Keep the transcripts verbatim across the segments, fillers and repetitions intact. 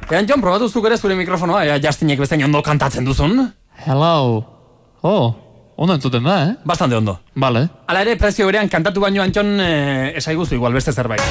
Ean, Jon, probatu zuk ere zure mikrofonoa, ea Justinek bezain ondo kantatzen duzun. Hello. Oh, ondo entzuten da, eh? Bastante ondo. Vale. Hala ere, prezio berean kantatu baino, Antxon, eh, esaiguzu igual beste zerbait.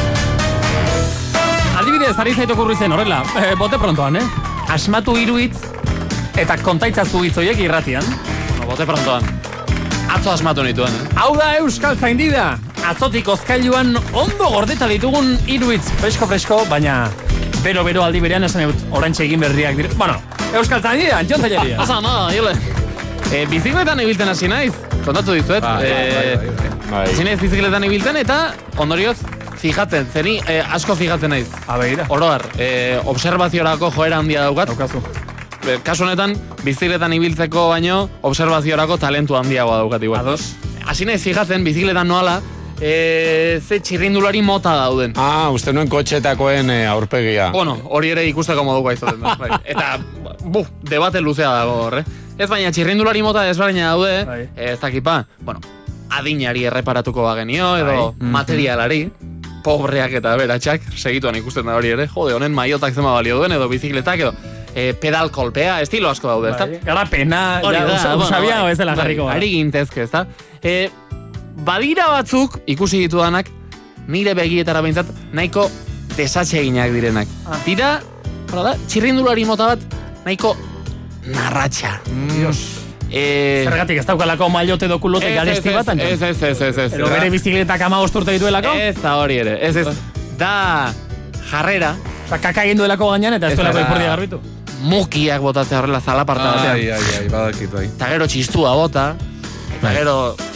Adibidez, ari zaitu kurri zen, horrela, eh, bote prontoan, eh? Asmatu hiru hitz eta kontaitzazu hitz horiek irratian. No, bote prontoan. Atzo asmatu nituen, eh? Hau da Euskal Zaindida. Atzotik ozkailuan ondo gordeta ditugun hiru hitz fresko-fresko, baina bero-bero aldi berean esan dut oraintxe egin berriak dire. Bueno, Euskal Zaindida, Antxon Telleria. Asa, no, hile. E, bizikletan ibiltzen hasi naiz. Kontatu dizuet. Bai, bai, bai, bai. Hasi naiz bizikletan ibiltzen eta ondorioz fijatzen, zeni eh, asko fijatzen naiz. Abeira. Oroar, eh, observaziorako joera handia daukat. Daukazu. Eh, kasu honetan, bizikletan ibiltzeko baino, observaziorako talentu handiagoa daukat igual. Ados. Hasi naiz fijatzen, bizikletan noala, eh, ze txirrindulari mota dauden. Ah, uste nuen kotxetakoen eh, aurpegia. Bueno, hori ere ikusteko modukoa izaten da. Bai. Eta, bu, debate luzea dago horre. Ez baina txirrindulari mota desberdina daude, Bai. ez dakipa, bueno, adinari erreparatuko bagenio, edo Bai. materialari, pobreak eta beratxak, segituan ikusten da hori ere, jode, honen maiotak zema balio duen, edo bizikletak, edo e, pedal kolpea, estilo asko daude, ezta? Bai. Garapena, Hori ja, da, usa- bueno, usabia bai. ez dela Bai, jarriko. Ari gintezke, ezta? E, badira batzuk, ikusi ditudanak, nire begietara behintzat, nahiko desatseginak direnak. Ah. Dira, hala da, txirrindulari mota bat, nahiko narratxa. Dios. E, Zergatik ez daukalako mailote edo kulote ez, garesti ez, bat, Antxon? ez, ez, ez, ez, ez. Edo bere bizikletak ama osturte dituelako? Ez da hori ere, ez, ez. Da jarrera, Osa, kaka egin duelako gainean eta ez Ez duelako da. ipurdia garbitu. mukiak botatzea horrela zalaparta batean. Ai, ai, ai, badakit, bai. Eta gero txistua bota, eta gero...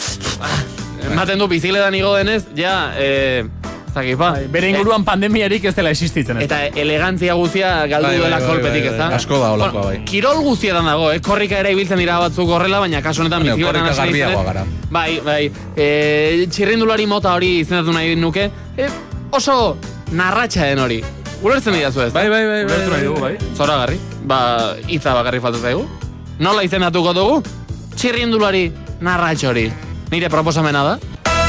Ematen du bizikletan igo denez, ja, eh, ez dakit, pa. Bai, bere inguruan pandemiarik ez dela existitzen. Ez Eta elegantzia guzia galdu Bai, bai, duela bai, kolpetik, bai, ez da? bai. Asko da holakoa, bai. Kirol guztietan dago, eh? Korrika ere ibiltzen dira batzuk horrela, baina kasu honetan Baina, bizikletan korrika hasi garbiagoa naizenez- gara. Bai, bai. E, txirrindulari mota hori izendatu nahi nuke. E, oso narratxaen hori. Ulertzen didazu ez? Bai, bai, bai, Ulertu nahi dugu, bai. Zoragarri. Ba, hitza bakarri falta zaigu. Nola izendatuko dugu? Txirrindulari narratx hori. Nire proposamena da?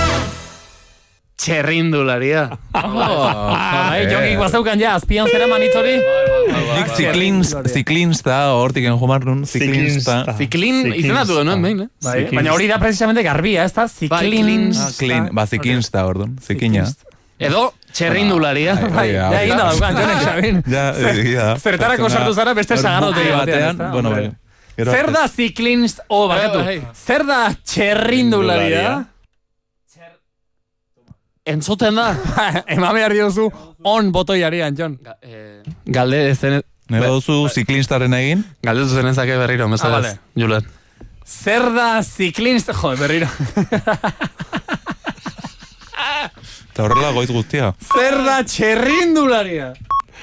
Txerrindularia. Bai, jokik bazeukan ja, azpian zera manitz hori. Nik ziklinsta, hortik enjumarrun, ziklinsta. Ziklin izendatu genuen, behin, eh? Bai, baina hori da precisamente garbia, ez da? Ziklin... Ah, klin, ba, zikinsta, orduan, zikina. Edo, txerrindularia. Bai, ja, ja egin da daukan, jonek, Xabin. Ja, egia da. Zertarako sartu zara beste sagardote batean, ez da? Bueno, bai. Gero- Zer da ziklinst... Oh, bakatu. Bai, bai. Zer da txerrindularia? Entzuten da. Eman behar diozu on botoiari, Antxon. Galde zen... Nire duzu ziklinstaren egin? Galdetu zenezake berriro, Ah, mesedez. vale. Julen. Zer da ziklinst... Jo, berriro. Eta horrela goiz guztia. Zer da txerrindularia?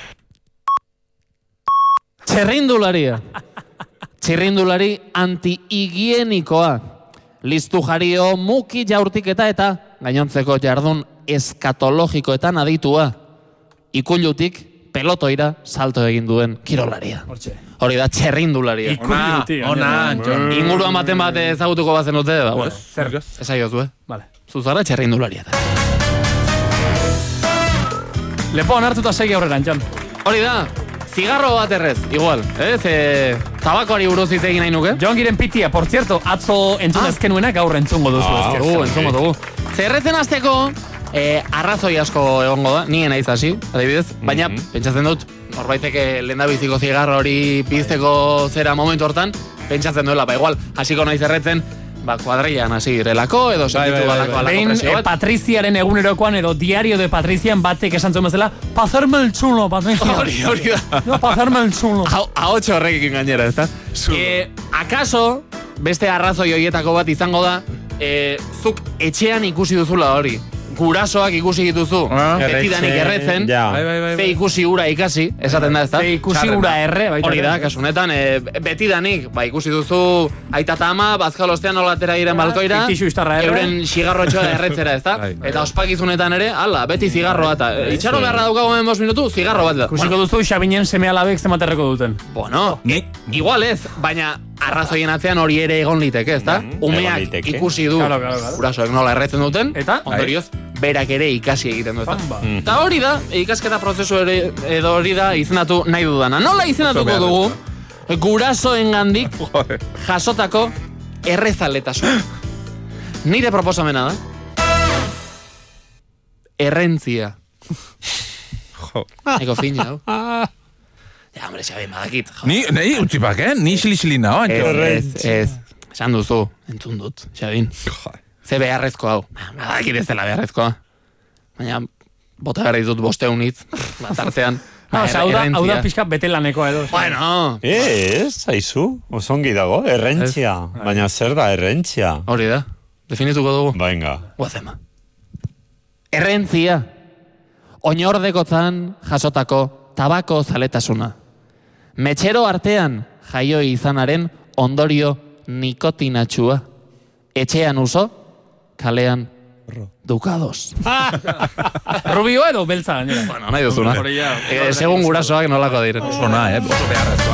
Txerrindularia. Txerrindulari anti-higienikoa. Listu jario, muki jaurtiketa eta gainontzeko jardun eskatologikoetan aditua. Ikulutik pelotoira salto egin duen kirolaria. Hortxe. Hori da txerrindularia. Ikuluti. Ona, Antxon. Inguruan baten bat ezagutuko bazen dute, ba, bueno, Zer? esaiozu, eh? Vale. Zuzara txerrindularia da. Lepo onartuta segi aurrera, Antxon. Hori da, zigarro bat errez, igual, ez? E, tabakoari buruz hitz egin nahi nuke? Jon Giren pitia, por cierto, atzo entzun Ah. ezkenuenak gaur entzungo duzu. Ah, ezker. Dugu, entzungo dugu. Zerretzen azteko, e, arrazoi asko egongo da, nien naiz hasi, adibidez, baina pentsatzen dut, norbaiteke lehendabiziko zigarro hori pizteko zera momentu hortan, pentsatzen duela, ba igual, hasiko naiz erretzen, ba kuadrillan hasi direlako, edo sentitu bai, bai, balako bai. alako Behin presio eh, bat. Patriziaren egunerokoan edo diario de Patrizian batek esan zuen bezala, pasarme el chulo, Patrizia. Hori, hori da. No, pasarme el chulo. Ahotxo horrekin gainera, ezta? E, akaso, beste arrazoi horietako bat izango da, e, zuk etxean ikusi duzula hori. Gurasoak ikusi dituzu, Ah, betidanik erretzen, Ja. Bai, bai, bai. ze ikusi ura ikasi, esaten da, ezta? Ze ikusi Txarrena. ura erre, baita. Hori da, ere. kasu honetan, e, betidanik, ba, ikusi duzu aita eta ama, bazkalostean nolatera iren balkoira, Fictixu istarra erre. euren xigarrotxoa erretzera, ezta? Bai, bai. Eta ospakizunetan ere, ala, beti zigarro bat. E, Itxaro beharra daukago hemen bost minutu, zigarro bat da. Ikusiko duzu Xabinen seme alabek zematerreko duten. Bueno, e, igual ez, baina arrazoien atzean hori ere egon liteke, ezta? egon Umeak liteke. ikusi du Claro, claro, claro. gurasoek nola erretzen duten, Eta? ondorioz, berak ere ikasi egiten du. Bamba. Eta hori da, ikasketa prozesu ere, edo hori da izendatu nahi dudana. Nola izendatuko dugu, gurasoengandik jasotako errezaletasun. Nire proposamena da, errentzia. Jo. Eko fina, hau. Ja, hombre, xabe, madakit. jo. Ni, nahi, utzipak, eh? Ni xili-xili nao, Ez, antxo. ez, ez. Esan duzu, entzun dut, Xabin. Ze beharrezko hau. Badakit ez dela beharrezkoa. Baina, bota gara ditut bosteun hitz, bat artean. Ah, osea, hau da, hau da errentzia. pixka betelanekoa edo. Bueno, Ez, aizu, osongi dago, errentzia. Baina zer da errentzia? hori da. Definituko dugu. Venga. Guazema. Errentzia. Oinordekotzan jasotako tabako zaletasuna. Metxero artean jaio izanaren ondorio nikotinatxua. Etxean uso, kalean dukados. Rubio edo beltza gainera. Bueno, nahi duzuna. Hori ja. Eh, segun gurasoak nolako diren. Oso na, eh? Oso beharrezkoa.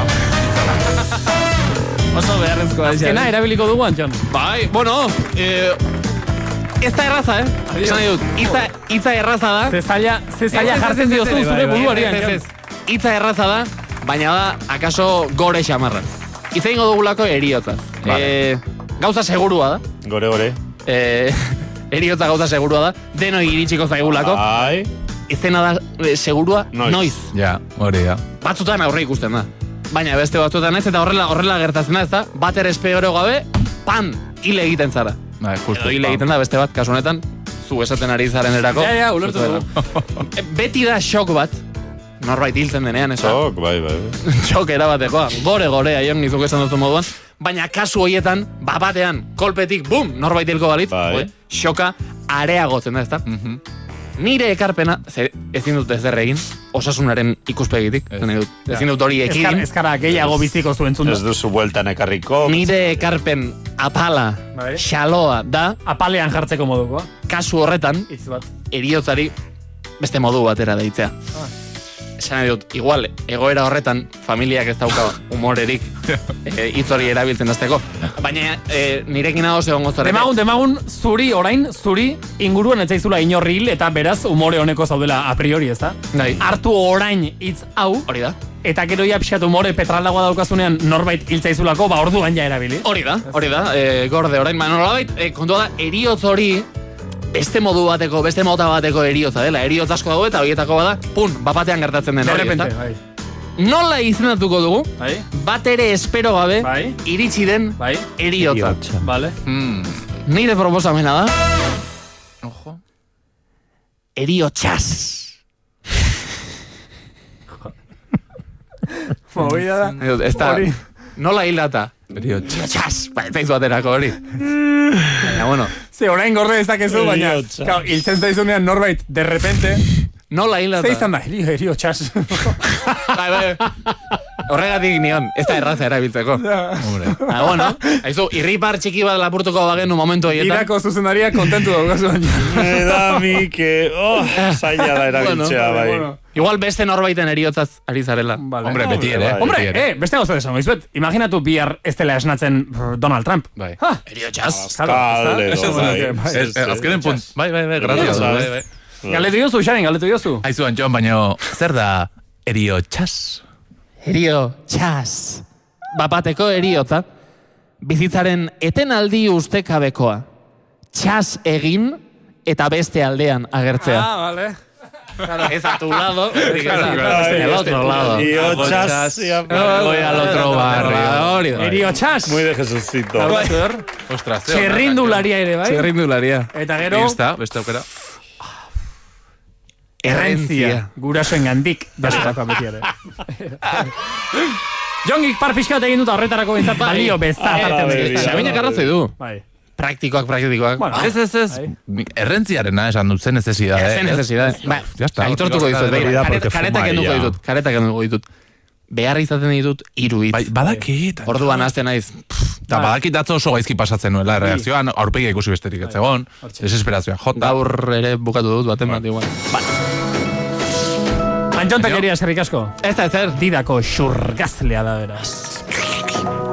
Oso beharrezkoa. Azkena erabiliko dugu, Antxon. Bai, bueno, eh, ez da erraza, eh? Esan nahi dut, hitza, hitza erraza da. Ze zaila, ze zaila Ez, ez, jartzen ez, ez, diozu ez, zure bai, bai, buruari, ez, ez, Antxon. ez. Hitza erraza da, baina da, akaso gore xamarra. Hitza ingo dugulako eriotza. Eh, gauza segurua da. Gore, gore. Eh, eriotza gauza segurua da. Denoi iritsiko zaigulako. Ai, Izena da eh, segurua Noiz. noiz. Ja, hori da. Batzutan aurre ikusten da. Baina beste batzutan ez, eta horrela horrela gertatzen da, ez da, bat ere espero gabe, pan, hile egiten zara. Bai, justu. Edo hile egiten da beste bat, kasu honetan, zu esaten ari zaren erako. Ja, ja, ulertu dugu. Beti da shock bat, norbait hiltzen denean, ez da. txok, bai, bai. Shock erabatekoa, gore gore, aion nizuk esan duzu moduan. Baina kasu horietan, bapatean, kolpetik, bum, norbait hilko balitz, Bai. joe, shoka areagotzen da, ez da. Mhm. Nire ekarpena, ze, ezin dut ez egin, osasunaren ikuspegitik, Ez. ezin dut, ezin dut hori Eskar, ekidin. eskara gehiago biziko zu entzun Ez du. duzu bueltan ekarriko. Nire ekarpen apala, Bai. xaloa da, Apalean jartzeko modukoa. kasu horretan, Hitz bat. eriotzari beste modu batera deitzea. Esan nahi dut, igual, egoera horretan, familiak ez dauka humorerik e, hitz hori erabiltzen azteko. Baina e, nirekin hau egongo zarete. Demagun, demagun, zuri, orain, zuri, inguruan etzaizula inorri hil, eta beraz, umore honeko zaudela a priori, ez da? Bai. Hartu orain hitz hau, Hori da. eta gero ja pixat umore petraldagoa daukazunean norbait hiltzaizulako, ba orduan ja erabili. Hori da, hori da, e, gorde orain, baina nolabait, e, kontua da, eriotz hori, beste modu bateko, beste mota bateko eriotza dela, eriotz asko dago eta horietako bada, pun, bapatean gertatzen den De hori, repente, ezta? bai. Nola izendatuko dugu, Bai, bat ere espero gabe, Bai. iritsi den bai, eriotza. vale. Mm. Nire proposamena da, Ojo. eriotxaz. Movida da. Ez da, Hori. nola hildata? Eriotxa. Eriotxaz, ba, ez zaizu aterako hori. Baina, bueno, Ze, orain gorde dezakezu, baina, Heriotza. claro, hiltzen zaizunean norbait, de repente, nola hildata? ze izan da, erio, erio, txas. Bai, bai. Horregatik nion, ez da erraza erabiltzeko. Hombre. Ah, bueno, haizu, irripar txiki bat lapurtuko bagenu momentu horietan. Irako zuzendaria kontentu daukazu baina. Me da mi que, oh, zaila da erabiltzea, Bueno, bai. bueno. Igual beste norbaiten eriotzaz ari zarela. Vale. Hombre, beti ere. Bai. Hombre, beti ere. eh, beste gauza desan, goizuet. Imaginatu bihar ez dela esnatzen brr, Donald Trump. Bai. Ha, Eriotxaz. claro, Kalde, ez da? bai. Bai. Ez, eh, azkenen punt. Bai, bai, bai, grazioso. Bai. Bai, bai. Galetu diozu, Xarin, galetu diozu. Aizu, Antxon, baina zer da eriotxaz? Eriotxaz. Bapateko eriotza. Bizitzaren etenaldi ustekabekoa. Txaz egin eta beste aldean agertzea. Ah, vale. Es a tu lado. Claro, claro. El otro lado. Eriotxaz. Voy al otro barrio. Hori da. Erio txas. Muy de Jesucito. Ostras, ze Txerrindularia ere, bai? Zerrindularia. Eta gero, Bista, beste aukera. errentzia. Gurasoen gandik, jasotako beti ere. Jongik par pixkat egin dut horretarako bintzat balio bezat Ah, hartzen bai, dut. bai. Xabinak arrazoi du. Bai. Praktikoak, praktikoak. Bueno, Ez, ez, ez. Errentziarena esan dut, zen necesidade. Zen necesidad. Ba, Ya está. aitortuko ditut. Hori da, Begira, porque kareta fuma kenduko ella. ditut. Kareta kenduko ditut. Behar izaten ditut hiru hitz. Bai, badakit. Orduan hasten naiz. Eta badakit atzo oso gaizki pasatzen nuela, reakzioan aurpegia ikusi besterik ez zegoen, desesperazioa, jota. Gaur ere bukatu dut baten bat igual. Antxon Tekeria, eskerrik asko. Ez da ezer. Didako xurgazlea da beraz.